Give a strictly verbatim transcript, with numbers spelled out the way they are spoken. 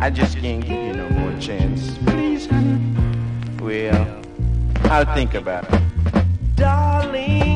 I just can't give you no more chance. Please, honey. Well, I'll think about it. Darling.